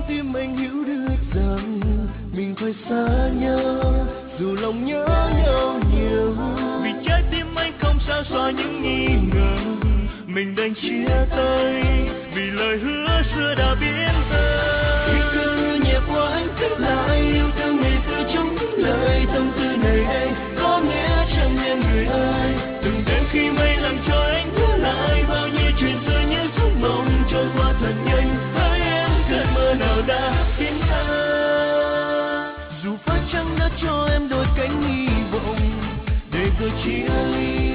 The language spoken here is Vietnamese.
tim anh hiểu được rằng mình phải xa nhau, dù lòng nhớ nhau nhiều. Vì trái tim anh không sao xóa những nghi ngờ, mình đành chia tay vì lời hứa xưa đã biến rơi. Khi cơn nhẹ qua anh thức lại yêu thương ngày xưa trong lời tâm tư này đây có nghĩa chẳng nên người ai. Từng đêm khi mây làm trôi anh nhớ lại bao nhiêu chuyện xưa như giấc mộng trôi qua thật nhanh. Hỡi em cơn mơ nào đã biến xa, dù phải chăng đã cho em đôi cánh hy vọng để rồi chia ly.